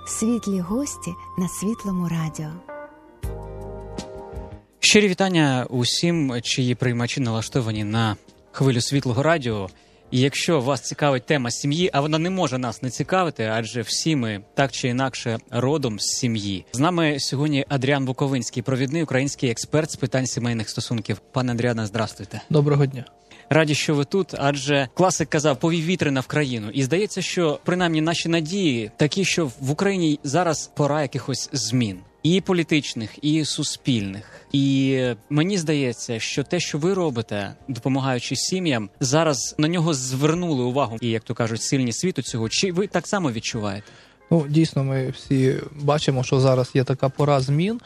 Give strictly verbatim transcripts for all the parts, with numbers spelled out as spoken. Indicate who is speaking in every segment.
Speaker 1: Світлі гості на Світлому радіо.
Speaker 2: Щирі вітання усім, чиї приймачі налаштовані на хвилю Світлого радіо. І якщо вас цікавить тема сім'ї, а вона не може нас не цікавити, адже всі ми так чи інакше родом з сім'ї. З нами сьогодні Адріан Буковинський, провідний український експерт з питань сімейних стосунків. Пане Адріане, здравствуйте.
Speaker 3: Доброго дня.
Speaker 2: Раді, що ви тут, адже класик казав, повій вітрина в країну. І здається, що принаймні наші надії такі, що в Україні зараз пора якихось змін. І політичних, і суспільних. І мені здається, що те, що ви робите, допомагаючи сім'ям, зараз на нього звернули увагу. І, як то кажуть, сильні світу цього. Чи ви так само відчуваєте?
Speaker 3: Ну, дійсно, ми всі бачимо, що зараз є така пора змін.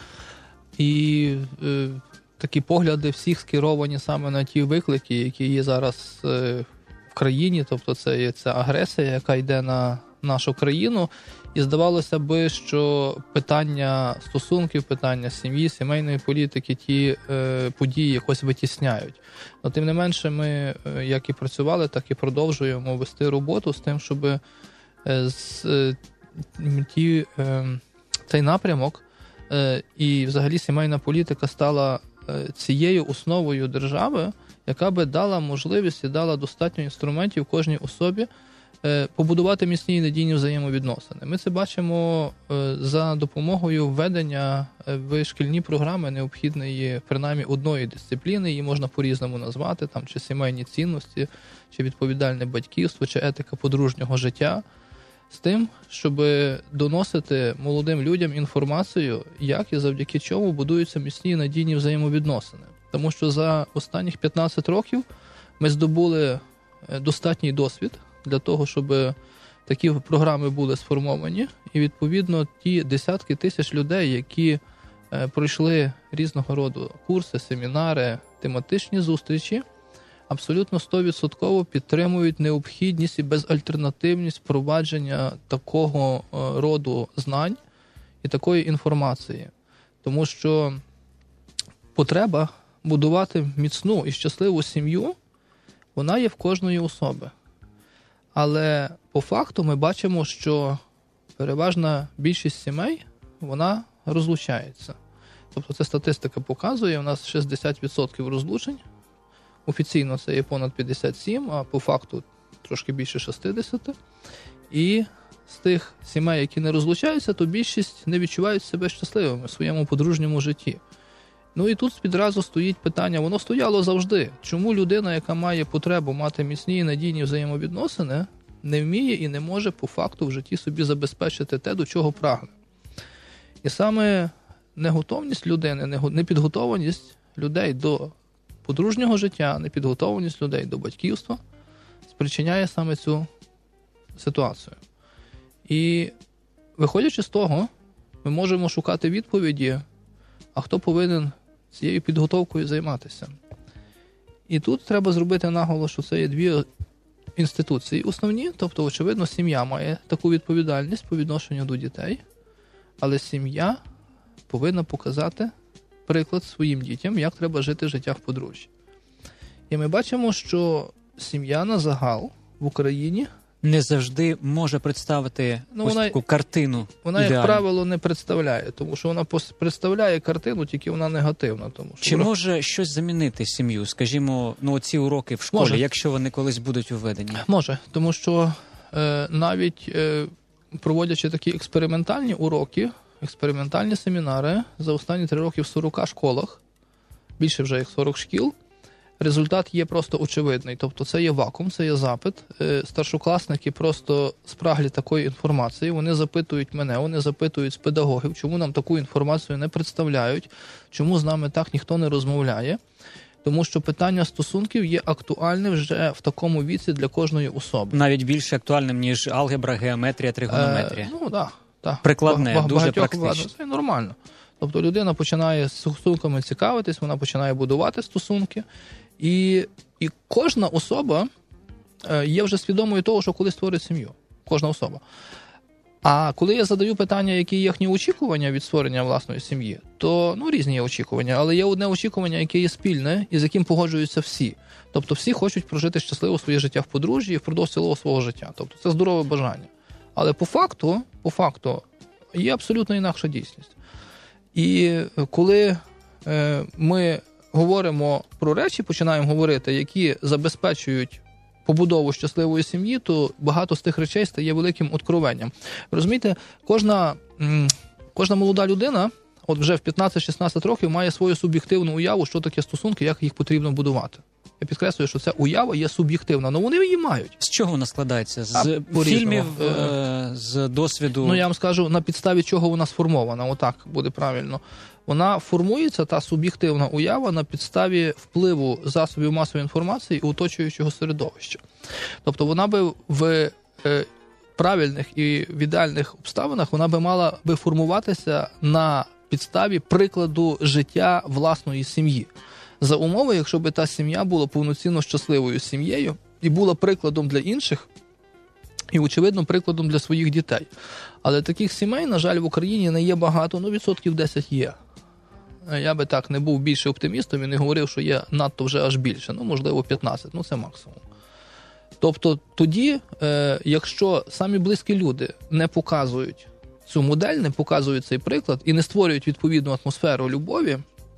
Speaker 3: І е, такі погляди всіх скеровані саме на ті виклики, які є зараз е, в країні. Тобто це є ця агресія, яка йде на нашу країну. І здавалося би, що питання стосунків, питання сім'ї, сімейної політики, ті е, події якось витісняють. Но тим не менше ми, е, як і працювали, так і продовжуємо вести роботу з тим, щоб е, з, е, ті, е, цей напрямок е, і взагалі сімейна політика стала е, цією основою держави, яка би дала можливість і дала достатньо інструментів кожній особі побудувати міцні і надійні взаємовідносини. Ми це бачимо за допомогою введення в шкільні програми необхідної принаймні одної дисципліни, її можна по-різному назвати, там чи сімейні цінності, чи відповідальне батьківство, чи етика подружнього життя, з тим, щоб доносити молодим людям інформацію, як і завдяки чому будуються міцні і надійні взаємовідносини. Тому що за останніх п'ятнадцять років ми здобули достатній досвід для того, щоб такі програми були сформовані. І, відповідно, ті десятки тисяч людей, які е, пройшли різного роду курси, семінари, тематичні зустрічі, абсолютно сто відсотків підтримують необхідність і безальтернативність впровадження такого е, роду знань і такої інформації. Тому що потреба будувати міцну і щасливу сім'ю, вона є в кожної особи. Але по факту ми бачимо, що переважна більшість сімей, вона розлучається. Тобто це статистика показує, у нас шістдесят відсотків розлучень, офіційно це є понад п'ятдесят сім, а по факту трошки більше шістдесят. І з тих сімей, які не розлучаються, то більшість не відчувають себе щасливими в своєму подружньому житті. Ну і тут відразу стоїть питання, воно стояло завжди. Чому людина, яка має потребу мати міцні і надійні взаємовідносини, не вміє і не може по факту в житті собі забезпечити те, до чого прагне? І саме неготовність людини, непідготованість людей до подружнього життя, непідготованість людей до батьківства спричиняє саме цю ситуацію. І виходячи з того, ми можемо шукати відповіді, а хто повинен цією підготовкою займатися. І тут треба зробити наголос, що це є дві інституції основні, тобто, очевидно, сім'я має таку відповідальність по відношенню до дітей, але сім'я повинна показати приклад своїм дітям, як треба жити життя в подружжі. І ми бачимо, що сім'я на загал в Україні
Speaker 2: не завжди може представити ну, ось
Speaker 3: вона,
Speaker 2: таку картину.
Speaker 3: Вона,
Speaker 2: ідеальну.
Speaker 3: Як правило, не представляє, тому що вона представляє картину, тільки вона негативна. Тому що
Speaker 2: Чи може щось замінити сім'ю? Скажімо, ну ці уроки в школі,
Speaker 3: може.
Speaker 2: Якщо вони колись будуть введені?
Speaker 3: Може, тому що е, навіть е, проводячи такі експериментальні уроки, експериментальні семінари за останні три роки в сорока школах, більше вже як сорок шкіл, результат є просто очевидний. Тобто це є вакуум, це є запит. Старшокласники просто спраглі такої інформації. Вони запитують мене, вони запитують з педагогів, чому нам таку інформацію не представляють, чому з нами так ніхто не розмовляє. Тому що питання стосунків є актуальним вже в такому віці для кожної особи.
Speaker 2: Навіть більше актуальним, ніж алгебра, геометрія, тригонометрія.
Speaker 3: Е, ну, так. Да,
Speaker 2: Прикладне,
Speaker 3: Баг-
Speaker 2: дуже практично.
Speaker 3: Це нормально. Тобто людина починає з стосунками цікавитись, вона починає будувати стосунки. І, і кожна особа є вже свідомою того, що коли створить сім'ю. Кожна особа. А коли я задаю питання, які є їхні очікування від створення власної сім'ї, то ну, різні є очікування, але є одне очікування, яке є спільне і з яким погоджуються всі. Тобто всі хочуть прожити щасливо своє життя в подружжі і впродовж цілого свого життя. Тобто це здорове бажання. Але по факту, по факту є абсолютно інакша дійсність. І коли е, ми говоримо про речі, починаємо говорити, які забезпечують побудову щасливої сім'ї, то багато з тих речей стає великим откровенням. Розумієте, кожна, кожна молода людина, от вже в п'ятнадцять-шістнадцять років, має свою суб'єктивну уяву, що таке стосунки, як їх потрібно будувати. Я підкреслюю, що ця уява є суб'єктивна, але вони її мають.
Speaker 2: З чого вона складається? З
Speaker 3: а,
Speaker 2: фільмів, е- з досвіду?
Speaker 3: Ну, я вам скажу, на підставі чого вона сформована, отак буде правильно. Вона формується, та суб'єктивна уява, на підставі впливу засобів масової інформації і оточуючого середовища. Тобто вона би в е, правильних і в ідеальних обставинах вона би мала би формуватися на підставі прикладу життя власної сім'ї. За умови, якщо би та сім'я була повноцінно щасливою сім'єю і була прикладом для інших, і, очевидно, прикладом для своїх дітей. Але таких сімей, на жаль, в Україні не є багато, ну, відсотків десять є. Я би так не був більше оптимістом і не говорив, що є надто вже аж більше, ну, можливо, п'ятнадцять, ну, це максимум. Тобто тоді, е, якщо самі близькі люди не показують цю модель, не показують цей приклад і не створюють відповідну атмосферу любові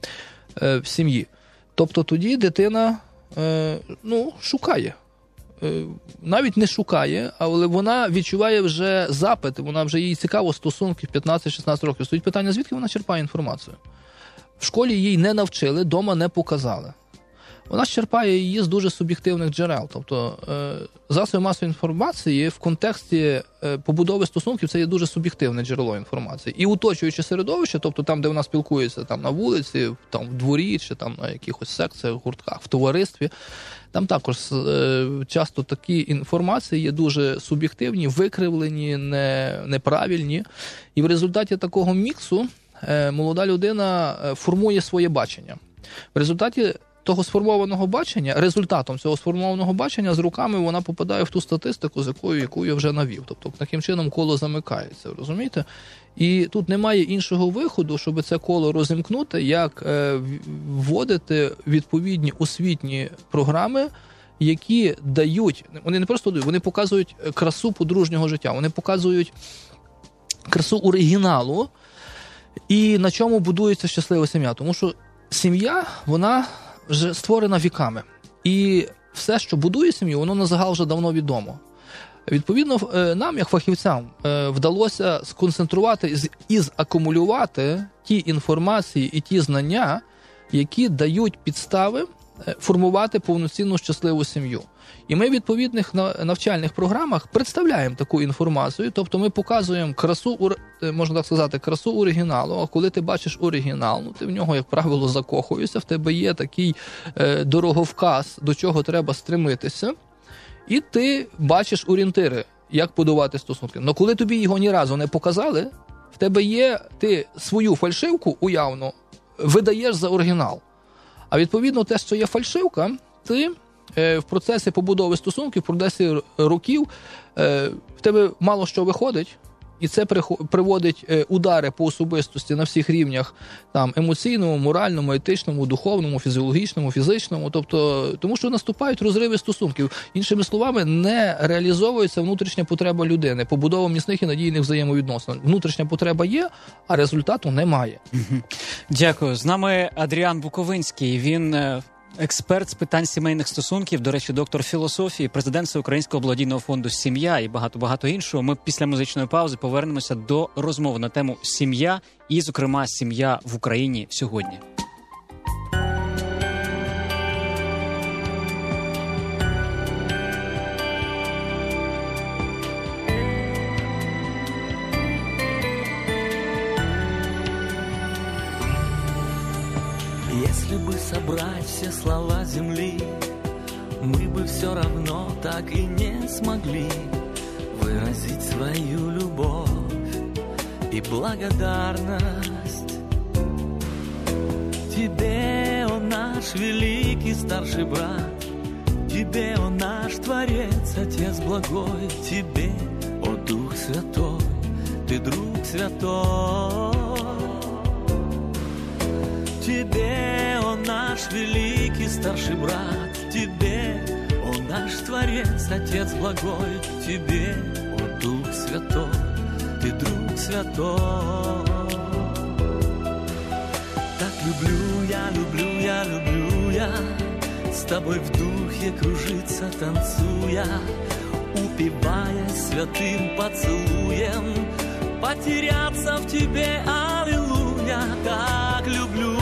Speaker 3: е, в сім'ї, тобто тоді дитина е, ну, шукає. Е, навіть не шукає, але вона відчуває вже запит, вона вже їй цікаво стосунки в п'ятнадцять-шістнадцять років. Стоїть питання, звідки вона черпає інформацію? В школі їй не навчили, вдома не показали. Вона черпає її з дуже суб'єктивних джерел. Тобто е, засоби масової інформації в контексті е, побудови стосунків це є дуже суб'єктивне джерело інформації. І оточуюче середовище, тобто там, де вона спілкується, там на вулиці, там в дворі, чи там на якихось секціях, гуртках, в товаристві, там також е, часто такі інформації є дуже суб'єктивні, викривлені, не, неправильні. І в результаті такого міксу е, молода людина формує своє бачення. В результаті того сформованого бачення, результатом цього сформованого бачення з роками вона попадає в ту статистику, з якою, яку я вже навів. Тобто, таким чином коло замикається, розумієте? І тут немає іншого виходу, щоб це коло розімкнути, як е, вводити відповідні освітні програми, які дають, вони не просто дають, вони показують красу подружнього життя, вони показують красу оригіналу і на чому будується щаслива сім'я. Тому що сім'я, вона вже створена віками. І все, що будує сім'ю, воно на загал вже давно відомо. Відповідно, нам, як фахівцям, вдалося сконцентрувати і закумулювати ті інформації і ті знання, які дають підстави формувати повноцінну щасливу сім'ю. І ми в відповідних навчальних програмах представляємо таку інформацію, тобто ми показуємо красу, можна так сказати, красу оригіналу, а коли ти бачиш оригінал, ну, ти в нього, як правило, закохуєшся, в тебе є такий е, дороговказ, до чого треба стремитися, і ти бачиш орієнтири, як будувати стосунки. Но коли тобі його ні разу не показали, в тебе є, ти свою фальшивку уявно видаєш за оригінал. А відповідно те, що є фальшивка, ти в процесі побудови стосунків, в процесі років, в тебе мало що виходить, і це приводить удари по особистості на всіх рівнях, там, емоційному, моральному, етичному, духовному, фізіологічному, фізичному, тобто, тому що наступають розриви стосунків. Іншими словами, не реалізовується внутрішня потреба людини, побудова міцних і надійних взаємовідносин. Внутрішня потреба є, а результату немає.
Speaker 2: Дякую. З нами Адріан Буковинський, він експерт з питань сімейних стосунків, до речі, доктор філософії, президент Всеукраїнського благодійного фонду «Сім'я» і багато-багато іншого. Ми після музичної паузи повернемося до розмови на тему «Сім'я» і, зокрема, «Сім'я в Україні сьогодні».
Speaker 4: Если бы собрать все слова земли, мы бы все равно так и не смогли выразить свою любовь и благодарность Тебе, о наш великий старший брат, Тебе, о наш Творец, Отец благой, Тебе, о Дух Святой, Ты друг святой. Тебе, о наш великий старший брат, Тебе, о наш Творец, Отец благой, Тебе, о Дух Святой, ты друг святой. Так люблю я, люблю я, люблю я с тобой в духе кружиться, танцуя, упиваясь святым поцелуем, потеряться в тебе, аллилуйя. Так люблю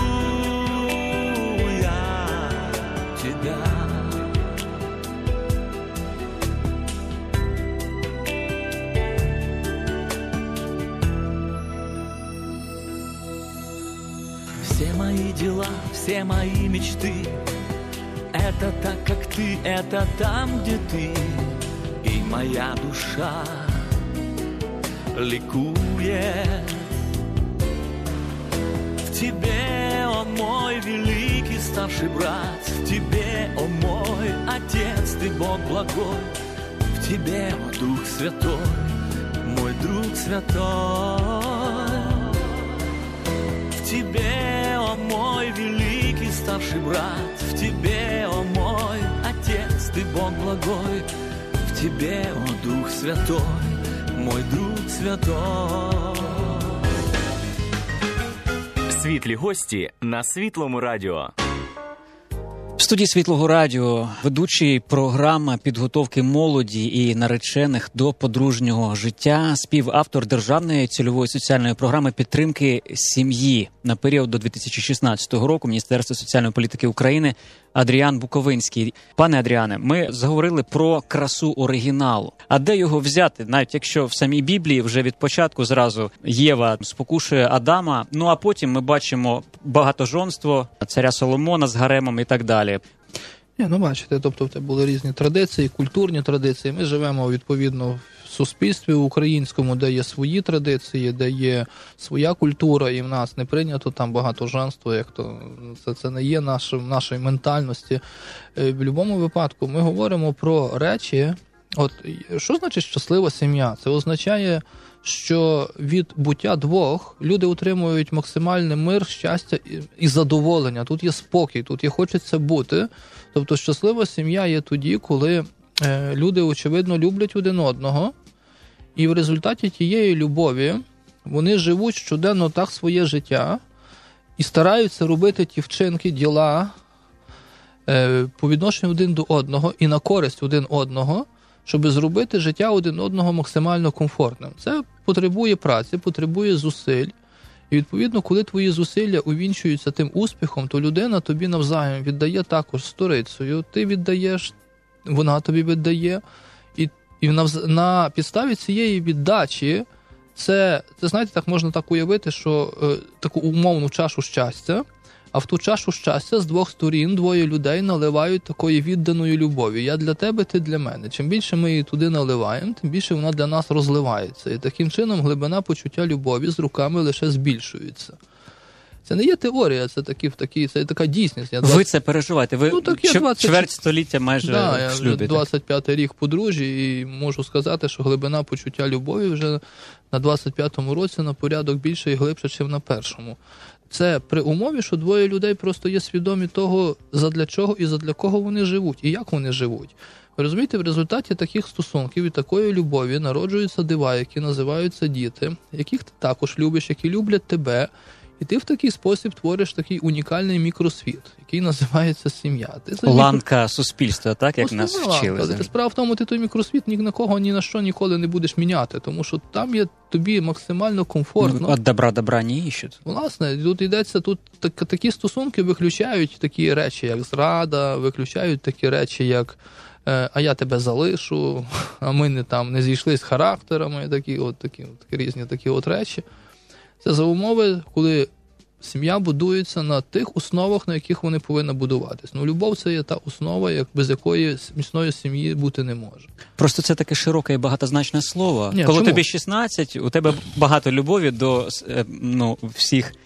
Speaker 4: я тебя. Все мои дела, все мои мечты — это так, как ты, это там, где ты. И моя душа ликует в тебе, о мой великий старший брат, в тебе, о мой Отец, ты Бог благой, в тебе, о Дух Святой, мой друг святой, в тебе, о мой великий старший брат, в тебе, о мой Отец, ты Бог благой, в тебе, о Дух Святой, мой друг святой.
Speaker 5: Світлі гості на Світлому радіо.
Speaker 2: В студії Світлого радіо ведучий програми підготовки молоді і наречених до подружнього життя, співавтор державної цільової соціальної програми підтримки сім'ї на період до дві тисячі шістнадцятого року Міністерства соціальної політики України Адріан Буковинський. Пане Адріане, ми заговорили про красу оригіналу. А де його взяти? Навіть якщо в самій Біблії вже від початку зразу Єва спокушує Адама, ну а потім ми бачимо багатожонство царя Соломона з гаремом і так далі.
Speaker 3: Ні, ну бачите, тобто це були різні традиції, культурні традиції. Ми живемо відповідно в суспільстві українському, де є свої традиції, де є своя культура, і в нас не прийнято там багатоженство, як то це, це не є нашим, нашої ментальності. В будь-якому випадку ми говоримо про речі. От що значить щаслива сім'я? Це означає, що від буття двох люди отримують максимальний мир, щастя і задоволення. Тут є спокій, тут є хочеться бути. Тобто щаслива сім'я є тоді, коли е, люди, очевидно, люблять один одного, і в результаті тієї любові вони живуть щоденно так своє життя і стараються робити ті вчинки, діла е, по відношенню один до одного і на користь один одного, щоб зробити життя один одного максимально комфортним. Це потребує праці, потребує зусиль. І, відповідно, коли твої зусилля увінчуються тим успіхом, то людина тобі навзаєм віддає також сторицею, ти віддаєш, вона тобі віддає. І, і навз... на підставі цієї віддачі, це, це, знаєте, так можна так уявити, що е, таку умовну чашу щастя, а в ту чашу щастя з двох сторін двоє людей наливають такої відданої любові. Я для тебе, ти для мене. Чим більше ми її туди наливаємо, тим більше вона для нас розливається. І таким чином глибина почуття любові з роками лише збільшується. Це не є теорія, це такі, такі, це така дійсність. Я двадцять...
Speaker 2: Ви це переживаєте? Ви
Speaker 3: ну, так двадцять...
Speaker 2: чверть століття майже
Speaker 3: да,
Speaker 2: в шлюбі.
Speaker 3: Я двадцять п'ятий рік подружжі і можу сказати, що глибина почуття любові вже на двадцять п'ятому році на порядок більше і глибше, ніж на першому. Це при умові, що двоє людей просто є свідомі того, задля чого і задля кого вони живуть, і як вони живуть. Ви розумієте, в результаті таких стосунків і такої любові народжуються дива, які називаються діти, яких ти також любиш, які люблять тебе, і ти в такий спосіб твориш такий унікальний мікросвіт, який називається сім'я. Ти
Speaker 2: ланка мікро... суспільства, так, як
Speaker 3: Основна
Speaker 2: нас вчили.
Speaker 3: Ланка. Справа в тому, ти той мікросвіт ні на кого, ні на що ніколи не будеш міняти, тому що там є тобі максимально комфортно.
Speaker 2: Ну, от добра добра не іщуть.
Speaker 3: Власне, тут йдеться, тут так, такі стосунки виключають такі речі, як зрада, виключають такі речі, як а я тебе залишу, а ми не там не зійшлись характерами, такі от такі, от, різні такі от речі. Це за умови, коли сім'я будується на тих основах, на яких вони повинні будуватись. Ну, любов – це є та основа, як, без якої міцної сім'ї бути не може.
Speaker 2: Просто це таке широке і багатозначне слово.
Speaker 3: Ні,
Speaker 2: коли
Speaker 3: чому?
Speaker 2: тобі шістнадцять, у тебе багато любові до ну, всіх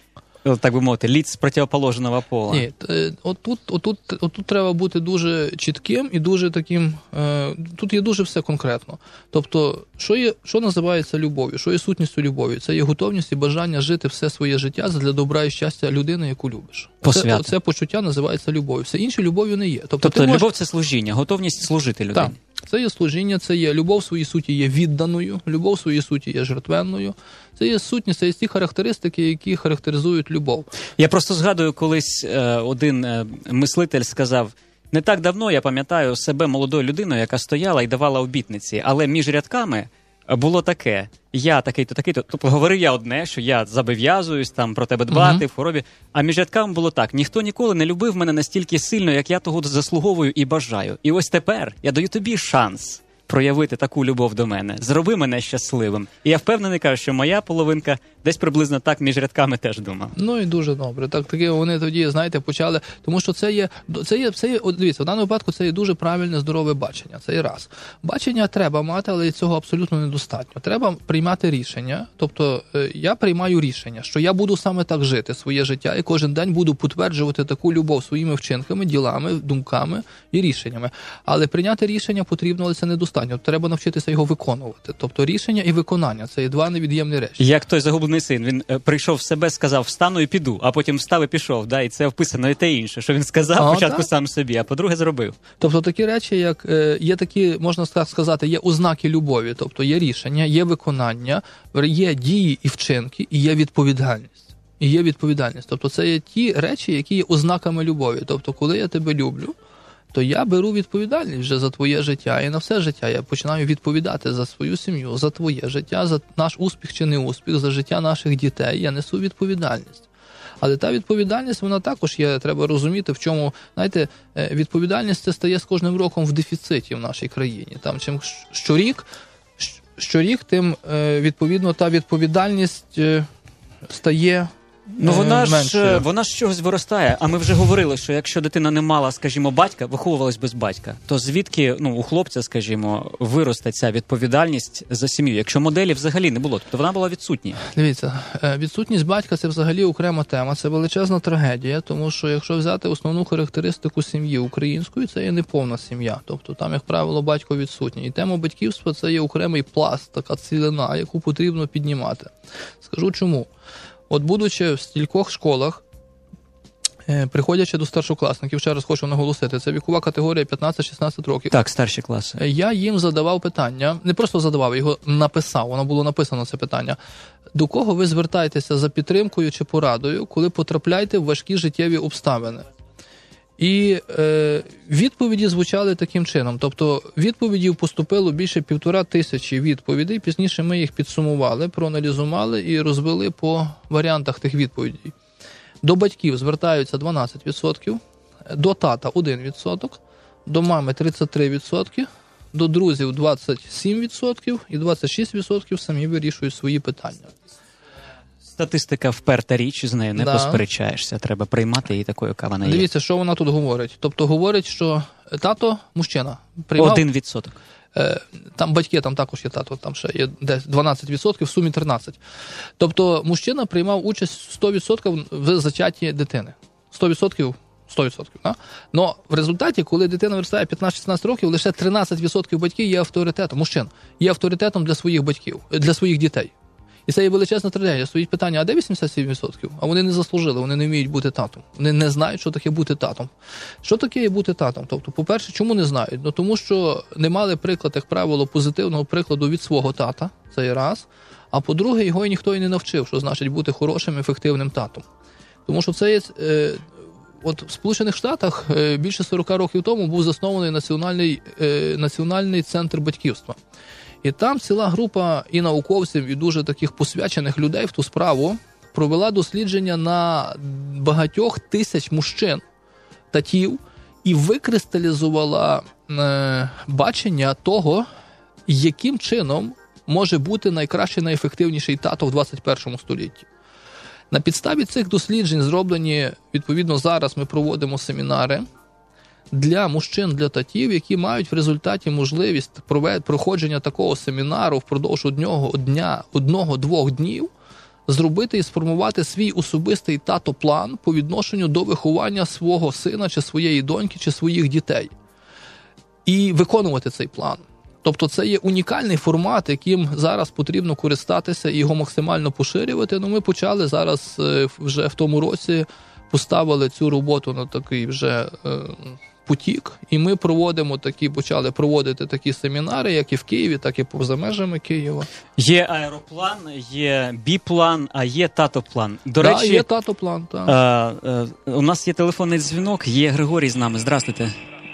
Speaker 2: так би мовити, лиц з противоположного пола.
Speaker 3: Ні, отут, отут, отут треба бути дуже чітким і дуже таким, е, тут є дуже все конкретно. Тобто, що є, що називається любов'ю, що є сутністю любові? Це є готовність і бажання жити все своє життя для добра і щастя людини, яку любиш. Це, це почуття називається любов'ю. Все інше любов'ю не є. Тобто,
Speaker 2: тобто любов
Speaker 3: можеш...
Speaker 2: це служіння, готовність служити людині.
Speaker 3: Так. Це є служіння, це є любов в своїй суті є відданою, любов в своїй суті є жертвенною. Це є сутність, це є ті характеристики, які характеризують любов.
Speaker 2: Я просто згадую, колись е, один е, мислитель сказав, не так давно я пам'ятаю себе молодою людиною, яка стояла і давала обітниці, але між рядками було таке, я такий-то, такий-то, тобто говорив я одне, що я зобов'язуюсь там про тебе дбати uh-huh. в хворобі, а між рядками було так, ніхто ніколи не любив мене настільки сильно, як я того заслуговую і бажаю. І ось тепер я даю тобі шанс проявити таку любов до мене. Зроби мене щасливим. І я впевнений, кажу, що моя половинка десь приблизно так між рядками теж думав.
Speaker 3: Ну і дуже добре. Так, таки вони тоді, знаєте, почали, тому що це є, це є, це є, от дивіться, в даному випадку це є дуже правильне, здорове бачення. Це є раз. Бачення треба мати, але цього абсолютно недостатньо. Треба приймати рішення. Тобто я приймаю рішення, що я буду саме так жити своє життя і кожен день буду підтверджувати таку любов своїми вчинками, ділами, думками і рішеннями. Але прийняти рішення потрібно, але це недостатньо. Треба навчитися його виконувати. Тобто рішення і виконання – це є два невід'ємні речі.
Speaker 2: Як той загублений син, він е, прийшов в себе, сказав, встану і піду, а потім встав і пішов. Да? І це вписано і те інше, що він сказав
Speaker 3: а,
Speaker 2: спочатку
Speaker 3: так?
Speaker 2: сам собі, а по-друге зробив.
Speaker 3: Тобто такі речі, як е, є такі, можна так сказати, є ознаки любові. Тобто є рішення, є виконання, є дії і вчинки, і є відповідальність. І є відповідальність. Тобто це є ті речі, які є ознаками любові. Тобто коли я тебе люблю, то я беру відповідальність вже за твоє життя і на все життя. Я починаю відповідати за свою сім'ю, за твоє життя, за наш успіх чи не успіх, за життя наших дітей. Я несу відповідальність. Але та відповідальність, вона також є, треба розуміти, в чому, знаєте, відповідальність це стає з кожним роком в дефіциті в нашій країні. Там чим щорік, щорік тим, відповідно, та відповідальність стає
Speaker 2: Ну вона
Speaker 3: менше.
Speaker 2: ж вона ж чогось виростає. А ми вже говорили, що якщо дитина не мала, скажімо, батька, виховувалась без батька, то звідки, ну, у хлопця, скажімо, виросте ця відповідальність за сім'ю, якщо моделі взагалі не було, тобто вона була відсутня.
Speaker 3: Дивіться, відсутність батька – це взагалі окрема тема, це величезна трагедія, тому що якщо взяти основну характеристику сім'ї української, це є неповна сім'я, тобто там, як правило, батько відсутній. І тема батьківства – це є окремий пласт, така цілина, яку потрібно піднімати. Скажу чому. От будучи в стількох школах, е, приходячи до старшокласників, ще раз хочу наголосити, це вікова категорія п'ятнадцять-шістнадцять років.
Speaker 2: Так, старші класи.
Speaker 3: Я їм задавав питання, не просто задавав, його написав, воно було написано це питання. До кого ви звертаєтеся за підтримкою чи порадою, коли потрапляєте в важкі життєві обставини? І е, відповіді звучали таким чином. Тобто відповідів поступило більше півтора тисячі відповідей. Пізніше ми їх підсумували, проаналізували і розвели по варіантах тих відповідей. До батьків звертаються дванадцять відсотків, до тата один відсоток, до мами тридцять три відсотки, до друзів двадцять сім відсотків і двадцять шість відсотків самі вирішують свої питання.
Speaker 2: Статистика вперта річ, з нею не
Speaker 3: да.
Speaker 2: посперечаєшся, треба приймати її такою, яка вона є.
Speaker 3: Дивіться, що вона тут говорить. Тобто говорить, що тато, мужчина, приймав...
Speaker 2: Один відсоток.
Speaker 3: Там батьки, там також є тато, там ще є десь дванадцять відсотків, в сумі тринадцять. Тобто мужчина приймав участь сто відсотків в зачатті дитини. сто відсотків сто відсотків. Да? Но в результаті, коли дитина виростає п'ятнадцять-шістнадцять років, лише тринадцять відсотків батьків є авторитетом, мужчин, є авторитетом для своїх батьків, для своїх дітей. І це є величезна трагедія. Стоїть питання, а де вісімдесят сім відсотків? А вони не заслужили, вони не вміють бути татом. Вони не знають, що таке бути татом. Що таке є бути татом? Тобто, по-перше, чому не знають? Ну, тому що не мали приклад, як правило, позитивного прикладу від свого тата, це є раз. А по-друге, його і ніхто і не навчив, що значить бути хорошим, ефективним татом. Тому що це є... Е, от в Сполучених Штатах е, більше сорок років тому був заснований національний, е, національний центр батьківства. І там ціла група і науковців, і дуже таких посвячених людей в ту справу провела дослідження на багатьох тисяч мужчин, татів, і викристалізувала е, бачення того, яким чином може бути найкращий, найефективніший тато в двадцять першому столітті. На підставі цих досліджень зроблені, відповідно, зараз ми проводимо семінари для мужчин, для татів, які мають в результаті можливість проходження такого семінару впродовж одного дня, одного-двох днів, зробити і сформувати свій особистий тато-план по відношенню до виховання свого сина, чи своєї доньки, чи своїх дітей. І виконувати цей план. Тобто це є унікальний формат, яким зараз потрібно користатися і його максимально поширювати. Ну, ми почали зараз вже в тому році, поставили цю роботу на такий вже е, потік, і ми проводимо такі, почали проводити такі семінари, як і в Києві, так і поза межами Києва.
Speaker 2: Є аероплан, є біплан, а є татоплан. До
Speaker 3: да,
Speaker 2: речі,
Speaker 3: є татоплан, так.
Speaker 2: А, а, у нас є телефонний дзвінок, є Григорій з нами. Здравствуйте.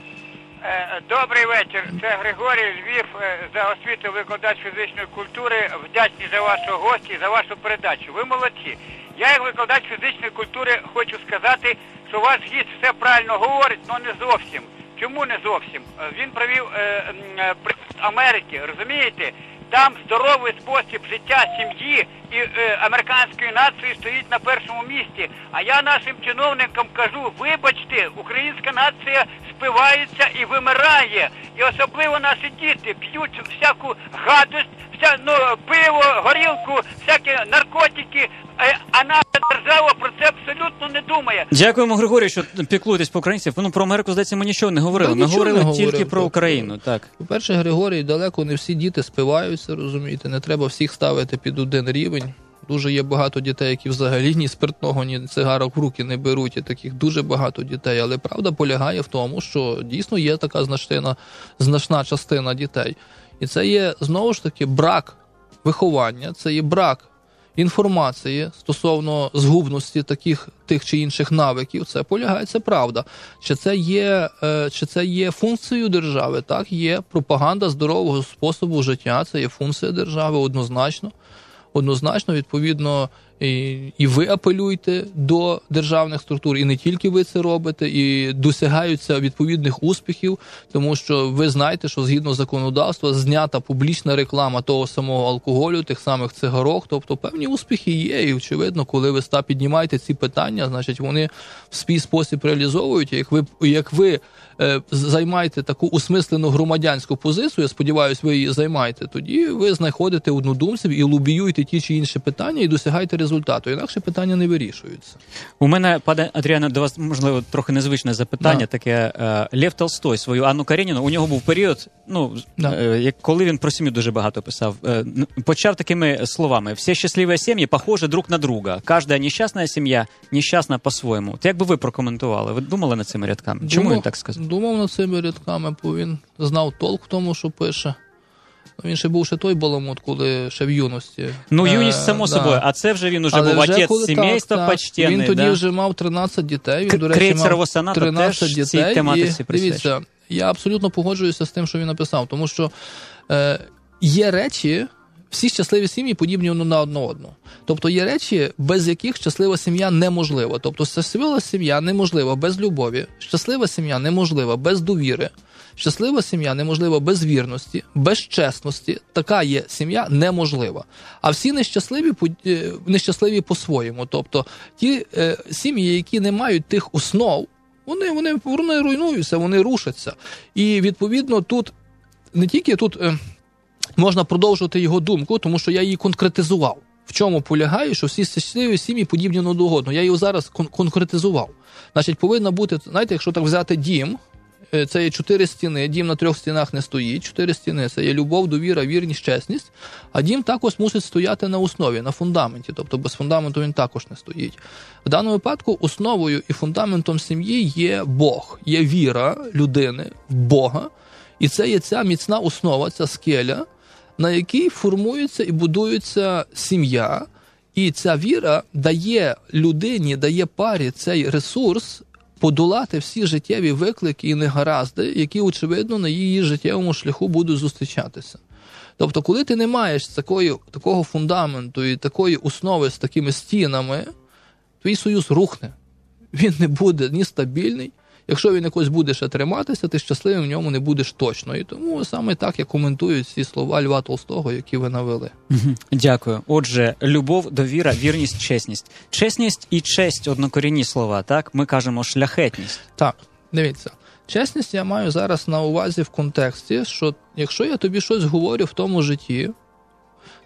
Speaker 6: Добрий вечір. Це Григорій, Львів, за освіту викладач фізичної культури. Вдячний за вашого гостя і за вашу передачу. Ви молодці. Я, як викладач фізичної культури, хочу сказати, що ваш гість все правильно говорить, але не зовсім. Чому не зовсім? Він провів е, е, приклад Америки, розумієте? Там здоровий спосіб життя сім'ї і е, американської нації стоїть на першому місці. А я нашим чиновникам кажу, вибачте, українська нація спивається і вимирає. І особливо наші діти п'ють всяку гадость, вся, ну, пиво, горілку, всякі наркотики, е, а наша держава про це абсолютно не думає.
Speaker 2: Дякуємо, Григорію, що піклуєтесь по українців. Ну, про Америку, здається, ми нічого не говорили.
Speaker 3: Та
Speaker 2: ми
Speaker 3: нічого
Speaker 2: говорили
Speaker 3: не
Speaker 2: тільки
Speaker 3: говорив,
Speaker 2: про
Speaker 3: так.
Speaker 2: Україну. Так.
Speaker 3: По-перше, Григорій, далеко не всі діти спиваються, розумієте, не треба всіх ставити під один рівень. Дуже є багато дітей, які взагалі ні спиртного, ні цигарок в руки не беруть, і таких дуже багато дітей. Але правда полягає в тому, що дійсно є така значна, значна частина дітей. І це є, знову ж таки, брак виховання, це є брак інформації стосовно згубності таких тих чи інших навиків. Це полягає, це правда. Чи це є, чи це є функцією держави? Так, є. Пропаганда здорового способу життя, це є функція держави однозначно. Однозначно, відповідно, і, і ви апелюєте до державних структур, і не тільки ви це робите, і досягаються відповідних успіхів, тому що ви знаєте, що згідно законодавства знята публічна реклама того самого алкоголю, тих самих цигарок, тобто певні успіхи є, і очевидно, коли ви ста піднімаєте ці питання, значить вони в свій спосіб реалізовують, як ви, як ви е, займаєте таку усмислену громадянську позицію, я сподіваюся, ви її займаєте, тоді ви знаходите однодумців і лобіюєте ті чи інші питання і досягаєте результату. Інакше питання не вирішуються.
Speaker 2: У мене, пане Адріане, до вас, можливо, трохи незвичне запитання. Да. Таке, е, Лев Толстой свою Анну Кареніну, у нього був період, ну, да. е, як, коли він про сім'ю дуже багато писав, е, почав такими словами: «Всі щасливі сім'ї похожі друг на друга. Кожна нещасна сім'я нещасна по-своєму». От як би ви прокоментували? Ви думали над цими рядками? Думав, Чому він так сказав?
Speaker 3: Думав над цими рядками, бо він знав толк в тому, що пише. Він ще був ще той баламут, коли ще в юності.
Speaker 2: Ну, юність, само е, собою, да. А це вже він уже Але був вже отець сімейства почтенний.
Speaker 3: Він тоді
Speaker 2: да?
Speaker 3: вже мав тринадцять дітей. Він, до речі,
Speaker 2: Крейцерово соната
Speaker 3: тринадцять
Speaker 2: теж
Speaker 3: дітей.
Speaker 2: Цій тематиці
Speaker 3: і, дивіться, я абсолютно погоджуюся з тим, що він написав, тому що е, є речі, всі щасливі сім'ї подібні на одну одну. Тобто є речі, без яких щаслива сім'я неможлива. Тобто щаслива сім'я неможлива без любові, щаслива сім'я неможлива без довіри, щаслива сім'я неможлива без вірності, без чесності. Така є сім'я неможлива. А всі нещасливі, нещасливі по-своєму. Тобто ті е, сім'ї, які не мають тих основ, вони, вони, вони руйнуються, вони рушаться. І відповідно тут не тільки тут е, можна продовжувати його думку, тому що я її конкретизував. В чому полягає, що всі щасливі сім'ї подібні на одну одну. Я його зараз кон- конкретизував. Значить, повинна бути, знаєте, якщо так взяти дім, це є чотири стіни, дім на трьох стінах не стоїть, чотири стіни, це є любов, довіра, вірність, чесність, а дім також мусить стояти на основі, на фундаменті, тобто без фундаменту він також не стоїть. В даному випадку основою і фундаментом сім'ї є Бог, є віра людини в Бога, і це є ця міцна основа, ця скеля, на якій формується і будується сім'я, і ця віра дає людині, дає парі цей ресурс подолати всі життєві виклики і негаразди, які, очевидно, на її життєвому шляху будуть зустрічатися. Тобто, коли ти не маєш такої, такого фундаменту і такої основи з такими стінами, твій союз рухне. Він не буде ні стабільний. Якщо він якось буде ще триматися, ти щасливим в ньому не будеш точно. І тому саме так я коментую ці слова Льва Толстого, які ви навели.
Speaker 2: Дякую. Отже, любов, довіра, вірність, чесність. Чесність і честь – однокорінні слова, так? Ми кажемо шляхетність.
Speaker 3: Так, дивіться. Чесність я маю зараз на увазі в контексті, що якщо я тобі щось говорю в тому житті,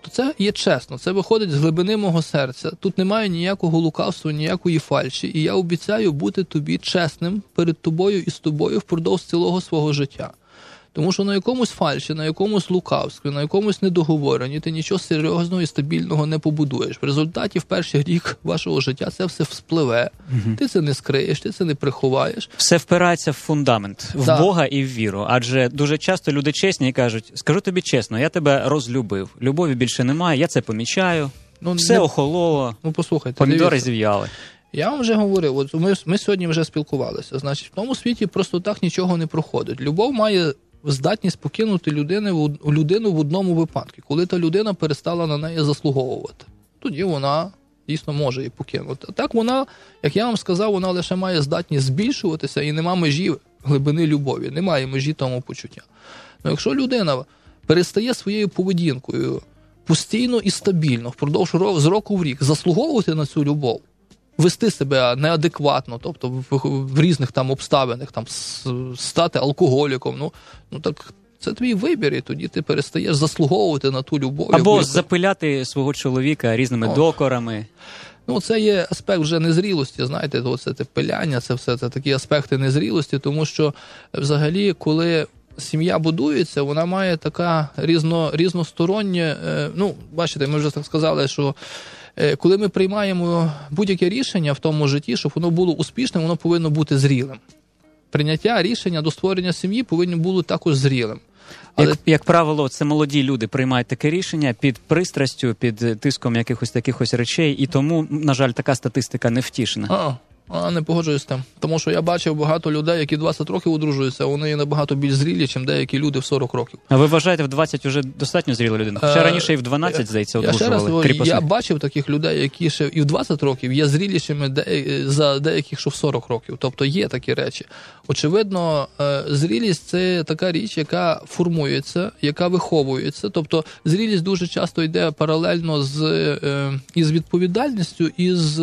Speaker 3: то це є чесно, це виходить з глибини мого серця. Тут немає ніякого лукавства, ніякої фальші, і я обіцяю бути тобі чесним перед тобою і з тобою впродовж цілого свого життя. Тому що на якомусь фальші, на якомусь лукавстві, на якомусь недоговоренні ти нічого серйозного і стабільного не побудуєш. В результаті в перший рік вашого життя це все вспливе. Угу. Ти це не скриєш, ти це не приховаєш.
Speaker 2: Все впирається в фундамент, в так. Бога і в віру. Адже дуже часто люди чесні і кажуть, скажу тобі чесно, я тебе розлюбив. Любові більше немає, я це помічаю. Ну, все не... охололо,
Speaker 3: ну, послухайте,
Speaker 2: помідори
Speaker 3: дивіться.
Speaker 2: Зів'яли.
Speaker 3: Я вам вже говорив, от ми, ми сьогодні вже спілкувалися. Значить, в тому світі просто так нічого не проходить. Любов має здатність покинути людину, людину в одному випадку, коли та людина перестала на неї заслуговувати. Тоді вона дійсно може її покинути. А так вона, як я вам сказав, вона лише має здатність збільшуватися і нема межі глибини любові, немає межі тому почуття. Но якщо людина перестає своєю поведінкою постійно і стабільно впродовж з року в рік заслуговувати на цю любов, вести себе неадекватно, тобто в, в різних там обставинах, там стати алкоголіком, ну, ну так це твій вибір, і тоді ти перестаєш заслуговувати на ту любов.
Speaker 2: Або
Speaker 3: яку...
Speaker 2: запиляти свого чоловіка різними О. докорами.
Speaker 3: Ну, це є аспект вже незрілості, знаєте, це те пиляння, це все, це такі аспекти незрілості, тому що взагалі, коли сім'я будується, вона має така різно, різностороннє, ну, бачите, ми вже так сказали, що коли ми приймаємо будь-яке рішення в тому житті, щоб воно було успішним, воно повинно бути зрілим. Прийняття рішення до створення сім'ї повинно бути також зрілим.
Speaker 2: Але... Як, як правило, це молоді люди приймають таке рішення під пристрастю, під тиском якихось таких ось речей, і тому, на жаль, така статистика невтішна.
Speaker 3: А, а не погоджуюсь з тим. Тому що я бачив багато людей, які двадцять років одружуються, а вони є набагато більш зрілі, ніж деякі люди в сорок років.
Speaker 2: А ви вважаєте, в двадцять вже достатньо зріла людина? Хоча раніше і в дванадцять, здається, одружували.
Speaker 3: Я, я бачив таких людей, які ще і в двадцять років є зрілішими де, за деяких, що в сорок років. Тобто є такі речі. Очевидно, зрілість – це така річ, яка формується, яка виховується. Тобто зрілість дуже часто йде паралельно з, із відповідальністю, із...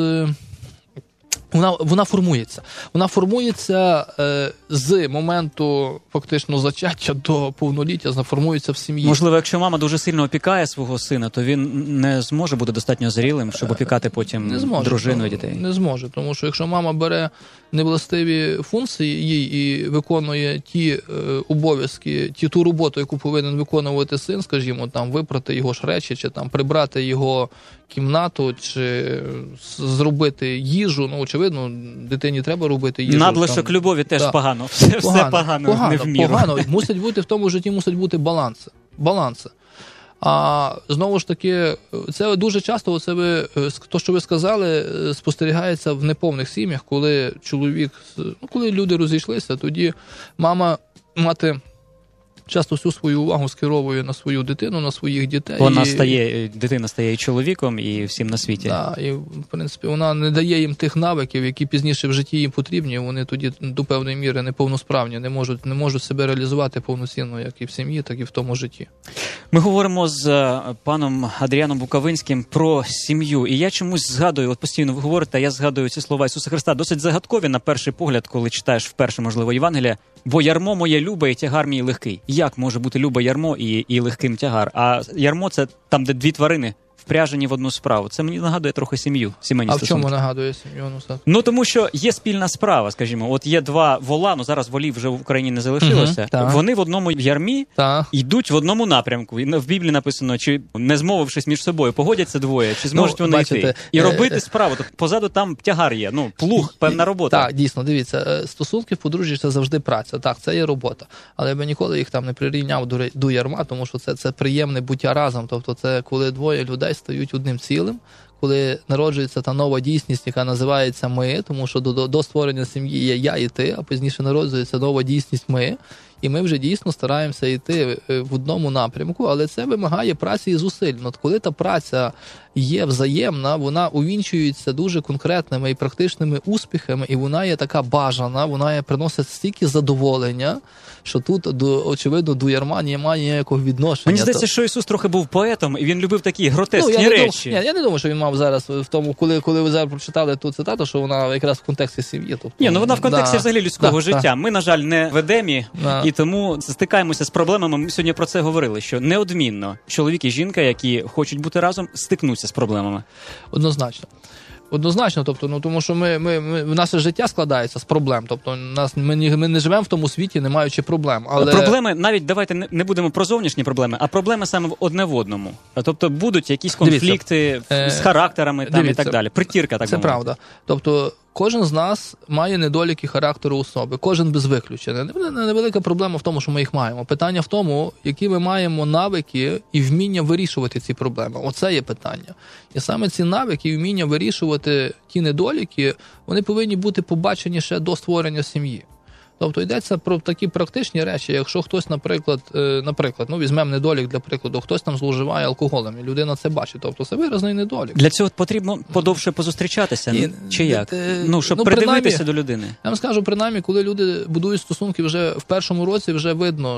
Speaker 3: Вона, вона формується. Вона формується е, з моменту фактично зачаття до повноліття, вона формується в сім'ї.
Speaker 2: Можливо, якщо мама дуже сильно опікає свого сина, то він не зможе бути достатньо зрілим, щоб опікати потім не зможе, дружину і дітей.
Speaker 3: Не зможе, тому що якщо мама бере невластиві функції їй і виконує ті е, обов'язки, ті ту роботу, яку повинен виконувати син, скажімо, там випрати його ж речі, чи там прибрати його кімнату, чи зробити їжу, ну, очевидно, дитині треба робити їжу.
Speaker 2: Надлишок там... любові теж да. погано. Все погано, все погано,
Speaker 3: погано,
Speaker 2: не в міру.
Speaker 3: Погано. Мусить бути, в тому житті мусить бути баланс. Баланс. А знову ж таки, це дуже часто, це ви, то, що ви сказали, спостерігається в неповних сім'ях, коли чоловік, ну, коли люди розійшлися, тоді мама, мати часто всю свою увагу скеровує на свою дитину, на своїх дітей.
Speaker 2: Вона і... стає, дитина стає і чоловіком, і всім на світі.
Speaker 3: Так, і, в принципі, вона не дає їм тих навиків, які пізніше в житті їм потрібні, вони тоді до певної міри неповносправні, не можуть, не можуть себе реалізувати повноцінно, як і в сім'ї, так і в тому житті.
Speaker 2: Ми говоримо з паном Адріаном Буковинським про сім'ю, і я чомусь згадую, от постійно ви говорите, я згадую ці слова Ісуса Христа, досить загадкові на перший погляд, коли читаєш вперше, можливо, Євангелія, бо ярмо моє любе і тягар мій легкий. Як може бути любе ярмо і, і легким тягар? А ярмо – це там, де дві тварини впряжені в одну справу. Це мені нагадує трохи сім'ю, сімейні
Speaker 3: а
Speaker 2: стосунки.
Speaker 3: А в чому нагадує сім'ю? Ну,
Speaker 2: ну, тому що є спільна справа, скажімо. От є два вола, ну зараз волів вже в Україні не залишилося. Угу, вони в одному ярмі так. йдуть в одному напрямку. І в Біблії написано, чи не змовившись між собою, погодяться двоє, чи зможуть ну, вони бачите, йти. І е- робити справу. Тобто позаду там тягар є, ну, плуг, певна робота.
Speaker 3: Так, дійсно, дивіться, стосунки в подружжі – це завжди праця. Так, це є робота. Але я би ніколи їх там не прирівняв до, до ярма, тому що це, це приємне буття разом. Тобто це коли двоє людей стають одним цілим, коли народжується та нова дійсність, яка називається «ми», тому що до, до, до створення сім'ї є я і ти, а пізніше народжується нова дійсність «ми». І ми вже дійсно стараємося йти в одному напрямку, але це вимагає праці і зусиль. От коли та праця є взаємна, вона увінчується дуже конкретними і практичними успіхами, і вона є така бажана, вона є, приносить стільки задоволення, що тут, до, очевидно, до ярма немає ніякого відношення.
Speaker 2: Мені здається, що Ісус трохи був поетом, і він любив такі гротескні ну, я речі.
Speaker 3: Думав, ні, я не думаю, що він мав зараз в тому, коли, коли ви зараз прочитали ту цитату, що вона якраз в контексті сім'ї. Тобто,
Speaker 2: ні, ну вона в контексті
Speaker 3: да,
Speaker 2: взагалі людського
Speaker 3: да,
Speaker 2: життя.
Speaker 3: да.
Speaker 2: Ми, на жаль, не в Едемі, да. і тому стикаємося з проблемами. Ми сьогодні про це говорили, що неодмінно чоловік і жінка, які хочуть бути разом, стикнуться з проблемами.
Speaker 3: Однозначно. Однозначно, тобто, ну тому що ми, ми, ми наше життя складається з проблем. Тобто, нас ми не, ми не живемо в тому світі, не маючи проблем. Але
Speaker 2: проблеми навіть давайте не, не будемо про зовнішні проблеми, а проблеми саме в одне в одному. Тобто будуть якісь конфлікти дивіться, з характерами там дивіться, і так далі. Притірка, так
Speaker 3: це
Speaker 2: мовити.
Speaker 3: Правда. Тобто кожен з нас має недоліки характеру особи, кожен без виключення. Невелика проблема в тому, що ми їх маємо. Питання в тому, які ми маємо навики і вміння вирішувати ці проблеми. Оце є питання. І саме ці навики і вміння вирішувати ті недоліки, вони повинні бути побачені ще до створення сім'ї. Тобто йдеться про такі практичні речі, якщо хтось, наприклад, наприклад, ну візьмемо недолік для прикладу, хтось там зловживає алкоголем, і людина це бачить, тобто це виразний недолік.
Speaker 2: Для цього потрібно подовше позустрічатися, і, чи як? Е, ну, щоб ну, придивитися до людини.
Speaker 3: Я вам скажу, принаймні, коли люди будують стосунки вже в першому році, вже видно,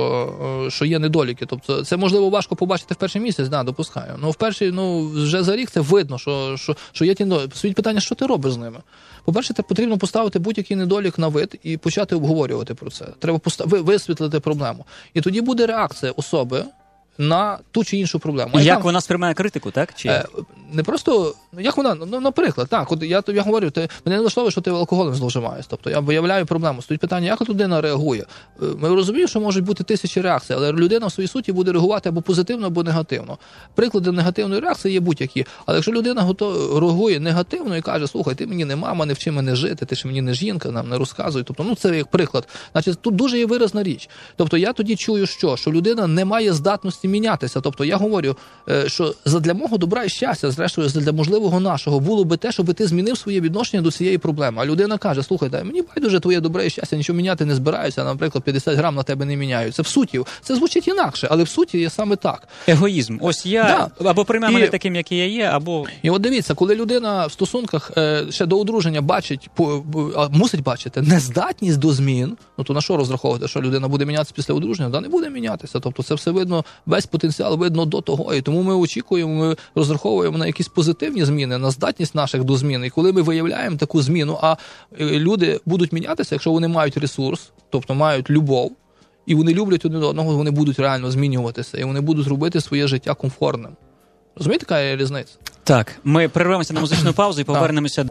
Speaker 3: що, що є недоліки. Тобто це, можливо, важко побачити в перший місяць, да, допускаю. Ну, в перший, ну, вже за рік це видно, що, що, що є ті недоліки. Стоїть питання, що ти робиш з ними? По-перше, це потрібно поставити будь-який недолік на вид і почати обговорювати про це. Треба постав... висвітлити проблему. І тоді буде реакція особи на ту чи іншу проблему.
Speaker 2: А як
Speaker 3: там...
Speaker 2: вона сприймає критику, так? Чи
Speaker 3: е, не просто, як вона, ну, наприклад, так, от я тобі говорю, ти мене не влаштовує, що ти алкоголем зловживаєш. Тобто я виявляю проблему. Стоїть питання, як людина реагує. Ми розуміємо, що можуть бути тисячі реакцій, але людина в своїй суті буде реагувати або позитивно, або негативно. Приклади негативної реакції є будь-які. Але якщо людина готов... реагує негативно і каже, слухай, ти мені не мама, не вчи мене жити, ти ж мені не жінка, нам не розказуй. Тобто, ну це як приклад. Значить, тут дуже є виразна річ. Тобто я тоді чую, що, що людина не має здатності мінятися. Тобто я говорю, що задля мого добра і щастя, зрештою, задля можливого нашого, було би те, щоб ти змінив своє відношення до цієї проблеми. А людина каже, слухай, дай, мені байдуже твоє добре і щастя, нічого міняти не збираюся, наприклад, п'ятдесят грам на тебе не міняють. Це в суті, це звучить інакше, але в суті є саме так.
Speaker 2: Егоїзм. Ось я да. або прийме мене таким, який я є, або...
Speaker 3: І от дивіться, коли людина в стосунках ще до одруження бачить, мусить бачити нездатність до змін, ну то на що розраховувати, що людина буде мінятися після одруження? Да, не буде мінятися. Тобто це все видно, весь потенціал видно до того. І тому ми очікуємо, ми розраховуємо на якісь позитивні зміни, на здатність наших до змін. І коли ми виявляємо таку зміну, а люди будуть мінятися, якщо вони мають ресурс, тобто мають любов, і вони люблять один одного, вони будуть реально змінюватися, і вони будуть робити своє життя комфортним. Розумієте, яка є різниця?
Speaker 2: Так, ми перервемося на музичну паузу і повернемося.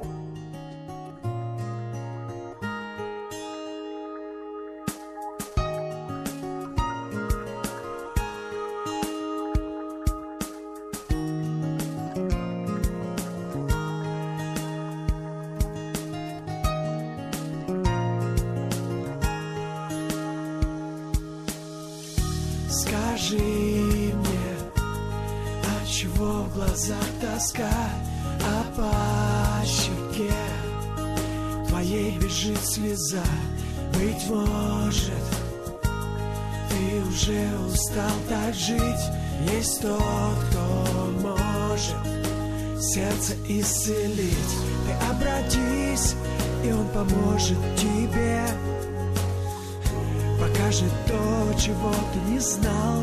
Speaker 7: Скажи мне, отчего в глазах тоска, а по щеке твоей бежит слеза? Быть может, ты уже устал так жить. Есть тот, кто может сердце исцелить. Ты обратись, и он поможет тебе, покажет то, чего ты не знал.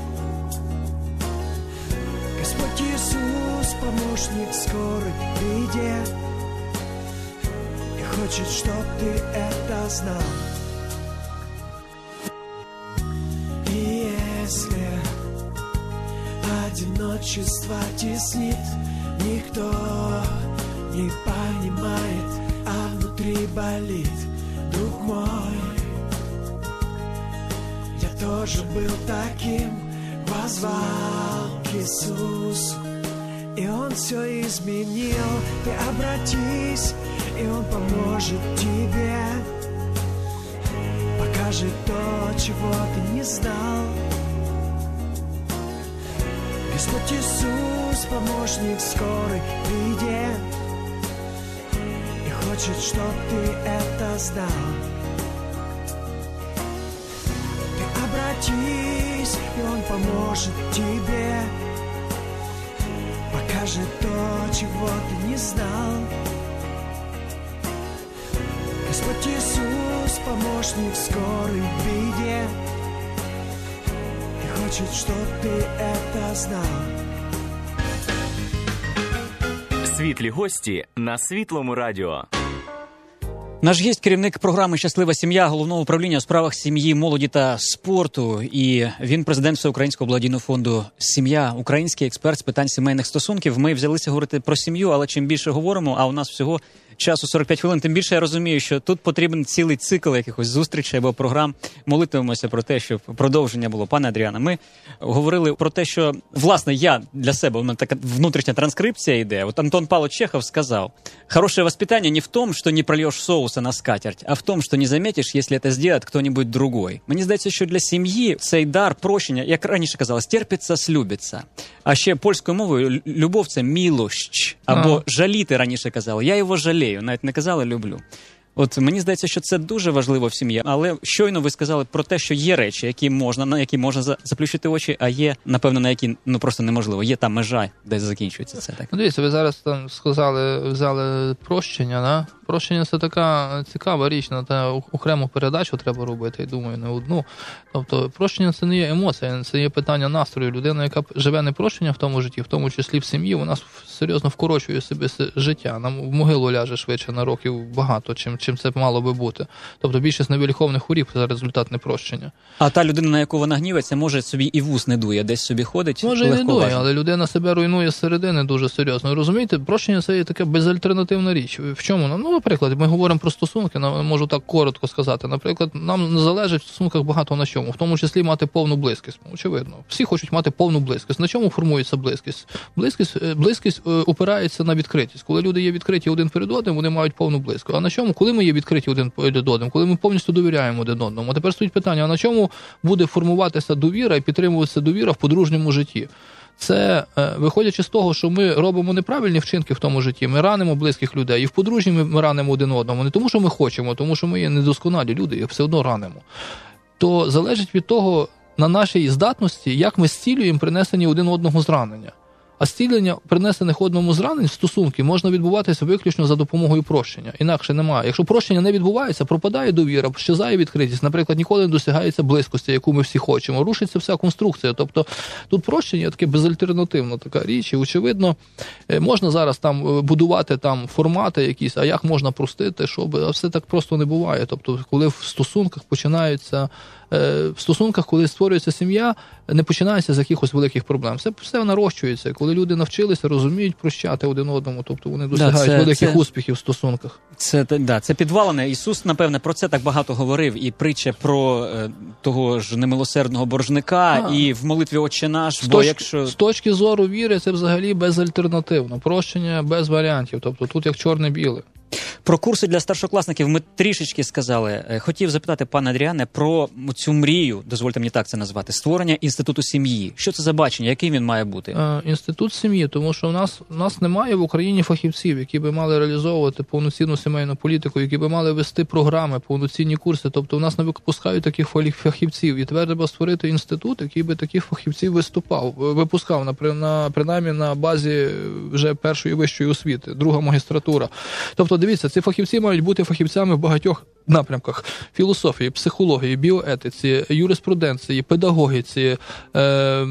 Speaker 7: Господь Иисус, помощник скорой в беде, и хочет, чтоб ты это знал. И если одиночество теснит, никто не понимает, а внутри болит, друг мой, тоже был таким, позвал к Иисусу, и Он все изменил. Ты обратись, и Он поможет тебе, покажет то, чего ты не знал. Господь Иисус, помощник скорой в беде, и хочет, чтоб ты это знал. Обратись, и Он поможет тебе, покажет то, чего ты не знал. Господь Иисус, помощник скорой в беде, и хочет, чтоб ты это знал.
Speaker 5: Світлі гості на Світлому радіо.
Speaker 2: Наш гість – керівник програми «Щаслива сім'я» Головного управління у справах сім'ї, молоді та спорту. І він президент Всеукраїнського благодійного фонду «Сім'я», український експерт з питань сімейних стосунків. Ми взялися говорити про сім'ю, але чим більше говоримо, а у нас всього часу сорок п'ять хвилин, тим більше я розумію, що тут потрібен цілий цикл якихось зустрічей або програм. Молитимемося про те, щоб продовження було. Пане Адріане, ми говорили про те, що, власне, я для себе, у мене така внутрішня транскрипція йде. От Антон Павлович Чехов сказав: «Хорошее воспитание не в том, что не прольешь соуса на скатерть, а в том, что не заметишь, если это сделает кто-нибудь другой». Мені здається, що для сім'ї цей дар прощення, як раніше казалось, терпиться, слюбиться. А ще польською мовою любов – це милощ, або ага. жаліти раніше казали. Я його жалею, навіть не казали люблю. От мені здається, що це дуже важливо в сім'ї, але щойно ви сказали про те, що є речі, які можна, на які можна заплющити очі, а є, напевно, на які ну просто неможливо. Є та межа, де закінчується це. Так.
Speaker 3: Ну, дивіться, ви зараз там сказали, взяли прощення, да? Прощення – це така цікава річ, на те окрему передачу треба робити, я думаю, не одну. Тобто прощення – це не є емоція, це є питання настрою. Людина, яка живе не прощення в тому житті, в тому числі в сім'ї, вона серйозно вкорочує собі життя. Нам в могилу ляже швидше на років багато, чим, чим це мало би бути. Тобто більшість невиліковних хворіб – це результат непрощення.
Speaker 2: А та людина, на яку вона гнівається, може собі і вус не дує, десь собі ходить.
Speaker 3: Може і не дує, але людина себе руйнує зсередини дуже серйозно. Розумієте, прощення – це є така безальтернативна річ. В чому? Ну, наприклад, ми говоримо про стосунки, можу так коротко сказати. Наприклад, нам залежить в стосунках багато на чому, в тому числі мати повну близькість. Очевидно, всі хочуть мати повну близькість. На чому формується близькість? Близькість, близькість опирається на відкритість. Коли люди є відкриті один перед одним, вони мають повну близькість. А на чому? Коли ми є відкриті один перед одним, коли ми повністю довіряємо один одному. А тепер стоїть питання, а на чому буде формуватися довіра і підтримуватися довіра в подружньому житті? Це, виходячи з того, що ми робимо неправильні вчинки в тому житті, ми ранимо близьких людей, і в подружжі ми ранимо один одному, не тому, що ми хочемо, тому що ми є недосконалі люди, і все одно ранимо. То залежить від того, на нашій здатності, як ми зцілюємо принесені один одного зранення. А зцілення принесених одному зранень в стосунки можна відбуватися виключно за допомогою прощення. Інакше немає. Якщо прощення не відбувається, пропадає довіра, щезає відкритість. Наприклад, ніколи не досягається близькості, яку ми всі хочемо. Рушиться вся конструкція. Тобто тут прощення таке безальтернативна така річ. І, очевидно, можна зараз там будувати там формати якісь, а як можна простити, щоб а все так просто не буває. Тобто, коли в стосунках починаються в стосунках, коли створюється сім'я, не починається з якихось великих проблем. Все, все нарощується. Коли люди навчилися, розуміють прощати один одному, тобто вони досягають да, це, великих це, успіхів в стосунках.
Speaker 2: Це, да, це підвалене. Ісус, напевне, про це так багато говорив. І притча про е, того ж немилосердного боржника, а, і в молитві «Отче наш».
Speaker 3: З,
Speaker 2: бо
Speaker 3: точ,
Speaker 2: якщо...
Speaker 3: з точки зору віри це взагалі безальтернативно. Прощення без варіантів. Тобто тут як чорне-біле.
Speaker 2: Про курси для старшокласників ми трішечки сказали. Хотів запитати, пане Адріане, про цю мрію, дозвольте мені так це назвати, створення інституту сім'ї. Що це за бачення? Який він має бути?
Speaker 3: Інститут сім'ї, тому що в нас, в нас немає в Україні фахівців, які би мали реалізовувати повноцінну сімейну політику, які би мали вести програми, повноцінні курси. Тобто в нас не випускають таких фахівців. І тепер треба створити інститут, який би таких фахівців виступав, випускав, на, на, принаймні на базі вже першої вищої освіти, друга магістратура. Тобто, дивіться, ці фахівці мають бути фахівцями в багатьох напрямках: філософії, психології, біоетиці, юриспруденції, педагогіці, е-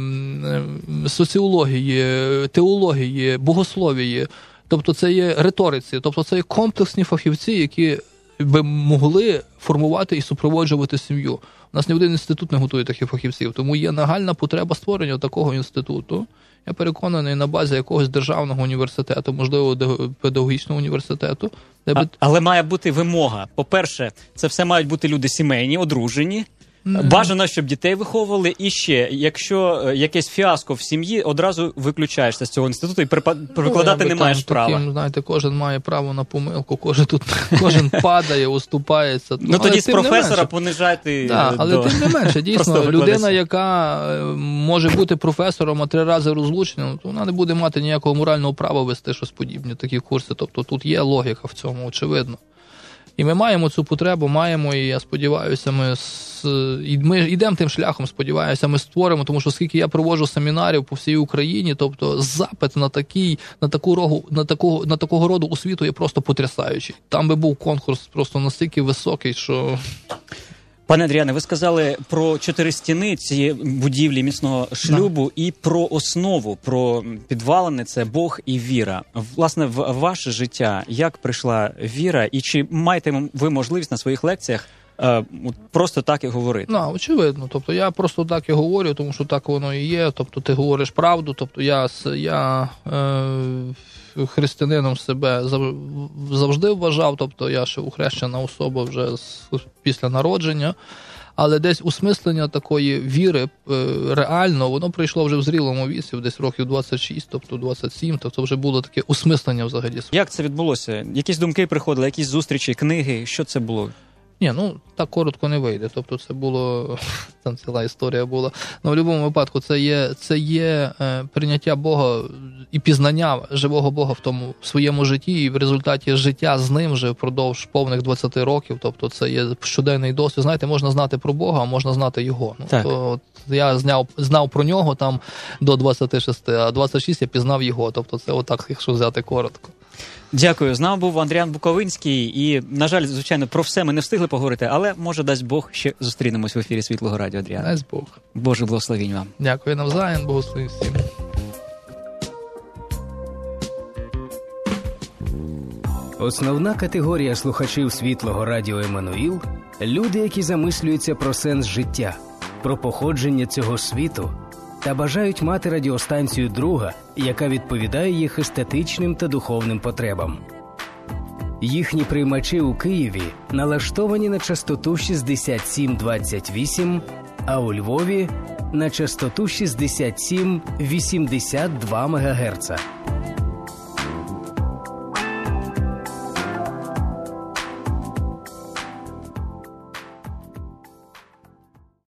Speaker 3: соціології, теології, богословії. Тобто це є риториці, тобто це є комплексні фахівці, які би могли формувати і супроводжувати сім'ю. У нас ні один інститут не готує таких фахівців, тому є нагальна потреба створення такого інституту. Я переконаний, на базі якогось державного університету, можливо, педагогічного університету. Де
Speaker 2: а,
Speaker 3: би...
Speaker 2: Але має бути вимога. По-перше, це все мають бути люди сімейні, одружені. Mm. Бажано, щоб дітей виховували. І ще, якщо якесь фіаско в сім'ї, одразу виключаєшся з цього інституту і перекладати ну, не маєш там, права.
Speaker 3: Таким, знаєте, кожен має право на помилку, кожен тут кожен падає, уступається.
Speaker 2: Ну, ну тоді з професора понижайте.
Speaker 3: Да, але до... тим не менше, дійсно, людина, яка може бути професором, а три рази розлучена, то вона не буде мати ніякого морального права вести щось подібне, такі курси. Тобто тут є логіка в цьому, очевидно. І ми маємо цю потребу, маємо, і я сподіваюся, ми, ми йдемо тим шляхом, сподіваюся, ми створимо, тому що скільки я проводжу семінарів по всій Україні, тобто запит на такий, на таку рогу, на такого, на такого роду освіту є просто потрясаючий. Там би був конкурс просто настільки високий, що...
Speaker 2: Пане Адріане, ви сказали про чотири стіни цієї будівлі міцного шлюбу да. і про основу, про підвалини – це Бог і віра. Власне, в ваше життя як прийшла віра, і чи маєте ви можливість на своїх лекціях е, просто так і говорити?
Speaker 3: Ну, очевидно. Тобто я просто так і говорю, тому що так воно і є. Тобто ти говориш правду. Тобто я, я е, християнином себе завжди вважав, тобто я ще ухрещена особа вже з, після народження. Але десь усмислення такої віри е, реально, воно прийшло вже в зрілому віці, десь років двадцять шість, тобто двадцять сім, тобто вже було таке усмислення взагалі.
Speaker 2: Як це відбулося? Якісь думки приходили, якісь зустрічі, книги? Що це було?
Speaker 3: Ні, ну так коротко не вийде. Тобто це було, там ціла історія була. Ну, в будь-якому випадку це є, це є е, прийняття Бога і пізнання живого Бога в тому в своєму житті, і в результаті життя з ним вже впродовж повних двадцяти років. Тобто це є щоденний досвід. Знаєте, можна знати про Бога, а можна знати його. Ну,
Speaker 2: так.
Speaker 3: То, от, я знав, знав про нього там до двадцяти шести, а двадцять шість я пізнав його. Тобто це отак, якщо взяти коротко.
Speaker 2: Дякую. З нами був Андріан Буковинський. І, на жаль, звичайно, про все ми не встигли поговорити, але, може, дасть Бог, ще зустрінемось в ефірі Світлого Радіо, Адріан.
Speaker 3: Дасть Бог.
Speaker 2: Боже благословінь вам.
Speaker 3: Дякую навзаєм, благословінь всім.
Speaker 8: Основна категорія слухачів Світлого Радіо Еммануїл – люди, які замислюються про сенс життя, про походження цього світу та бажають мати радіостанцію друга, яка відповідає їх естетичним та духовним потребам. Їхні приймачі у Києві налаштовані на частоту шістдесят сім двадцять вісім, а у Львові – на частоту шістдесят сім вісімдесят два мегагерца.